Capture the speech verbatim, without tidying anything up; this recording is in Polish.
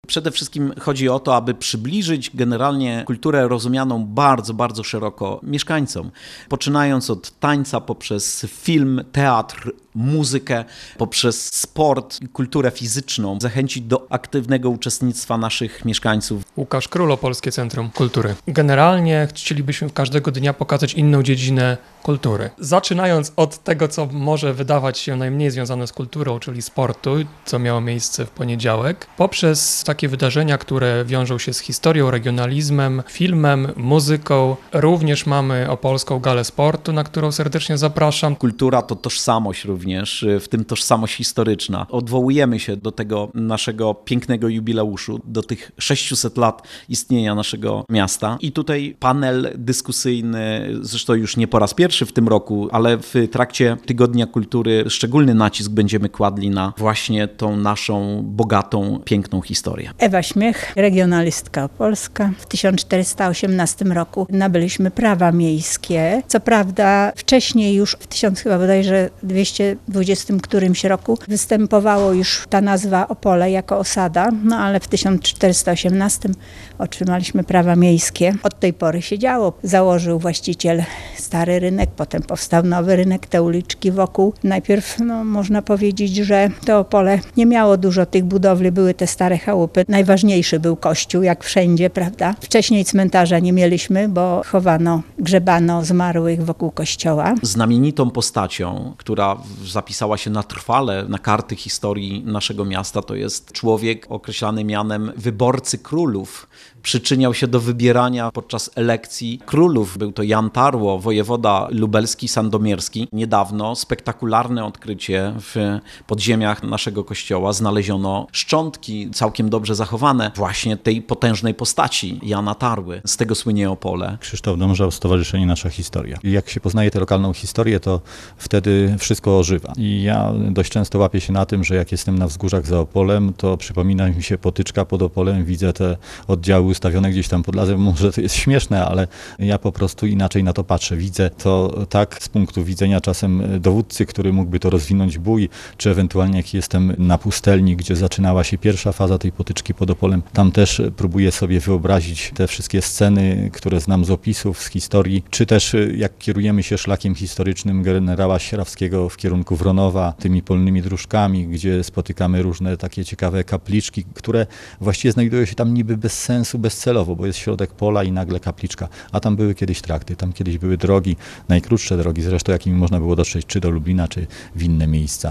Przede wszystkim chodzi o to, aby przybliżyć generalnie kulturę rozumianą bardzo, bardzo szeroko mieszkańcom. Poczynając od tańca, poprzez film, teatr, muzykę, poprzez sport i kulturę fizyczną, zachęcić do aktywnego uczestnictwa naszych mieszkańców. Łukasz Król, Opolskie Centrum Kultury. Generalnie chcielibyśmy każdego dnia pokazać inną dziedzinę kultury. Zaczynając od tego, co może wydawać się najmniej związane z kulturą, czyli sportu, co miało miejsce w poniedziałek, poprzez takie wydarzenia, które wiążą się z historią, regionalizmem, filmem, muzyką. Również mamy Opolską Galę Sportu, na którą serdecznie zapraszam. Kultura to tożsamość również, w tym tożsamość historyczna. Odwołujemy się do tego naszego pięknego jubileuszu, do tych sześciuset lat istnienia naszego miasta. I tutaj panel dyskusyjny, zresztą już nie po raz pierwszy w tym roku, ale w trakcie Tygodnia Kultury szczególny nacisk będziemy kładli na właśnie tą naszą bogatą, piękną historię. Ewa Śmiech, regionalistka opolska. W tysiąc czterysta osiemnastym roku nabyliśmy prawa miejskie. Co prawda wcześniej już w tysiąc chyba bodajże dwieście dwudziestym którymś roku występowało już ta nazwa Opole jako osada, no ale w tysiąc czterysta osiemnastym otrzymaliśmy prawa miejskie. Od tej pory się działo. Założył właściciel stary rynek, potem powstał nowy rynek, te uliczki wokół. Najpierw no, można powiedzieć, że to Opole nie miało dużo tych budowli, były te stare chałupy. Najważniejszy był kościół, jak wszędzie, prawda? Wcześniej cmentarza nie mieliśmy, bo chowano, grzebano zmarłych wokół kościoła. Znamienitą postacią, która zapisała się na trwale na karty historii naszego miasta, to jest człowiek określany mianem wyborcy królów. Przyczyniał się do wybierania podczas elekcji królów. Był to Jan Tarło, wojewoda lubelski, sandomierski. Niedawno spektakularne odkrycie w podziemiach naszego kościoła. Znaleziono szczątki całkiem dobrze zachowane właśnie tej potężnej postaci Jana Tarły. Z tego słynie Opole. Krzysztof Dążał, Stowarzyszenie Nasza Historia. I jak się poznaje tę lokalną historię, to wtedy wszystko ożywa. I ja dość często łapię się na tym, że jak jestem na wzgórzach za Opolem, to przypomina mi się potyczka pod Opolem, widzę te oddziały ustawione gdzieś tam pod lasem. Może to jest śmieszne, ale ja po prostu inaczej na to patrzę. Widzę to tak z punktu widzenia czasem dowódcy, który mógłby to rozwinąć bój, czy ewentualnie jak jestem na pustelni, gdzie zaczynała się pierwsza faza tej potyczki pod Opolem. Tam też próbuję sobie wyobrazić te wszystkie sceny, które znam z opisów, z historii, czy też jak kierujemy się szlakiem historycznym generała Sierawskiego w kierunku Wronowa, tymi polnymi dróżkami, gdzie spotykamy różne takie ciekawe kapliczki, które właściwie znajdują się tam niby bez sensu, bezcelowo, bo jest środek pola i nagle kapliczka, a tam były kiedyś trakty, tam kiedyś były drogi, najkrótsze drogi zresztą, jakimi można było dotrzeć czy do Lublina, czy w inne miejsca.